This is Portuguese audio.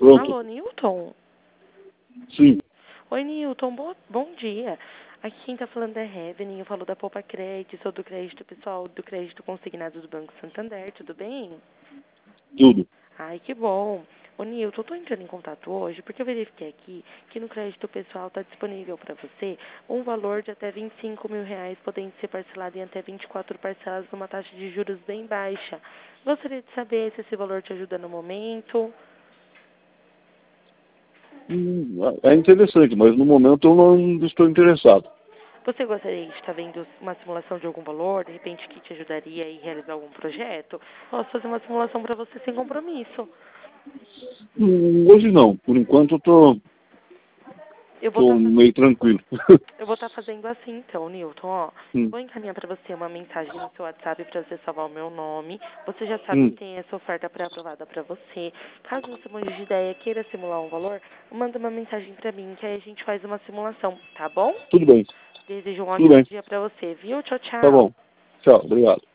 Pronto. Alô, Newton? Sim. Oi, Newton, bom dia. Aqui quem tá falando é Revenin, eu falo da Poupa Crédito, sou do crédito pessoal, do crédito consignado do Banco Santander, tudo bem? Tudo. Ai, que bom. Ô, Newton, eu tô entrando em contato hoje porque eu verifiquei aqui que no crédito pessoal está disponível para você um valor de até R$ 25.000, podendo ser parcelado em até 24 parcelas numa taxa de juros bem baixa. Gostaria de saber se esse valor te ajuda no momento. É interessante, mas no momento eu não estou interessado. Você gostaria de estar vendo uma simulação de algum valor, de repente que te ajudaria a realizar algum projeto? Posso fazer uma simulação para você sem compromisso. Hoje não. Por enquanto eu Eu vou tô estar meio tranquilo. fazendo assim então, Newton, ó. Hum, Vou encaminhar para você uma mensagem no seu WhatsApp para você salvar o meu nome. Você já sabe que hum. tem essa oferta pré-aprovada para você. Caso você mude de ideia, queira simular um valor, manda uma mensagem para mim que aí a gente faz uma simulação, tá bom? Tudo bem. Desejo um Tudo ótimo bem. dia para você, viu? Tchau, Tá tchau. bom. Tchau. Obrigado.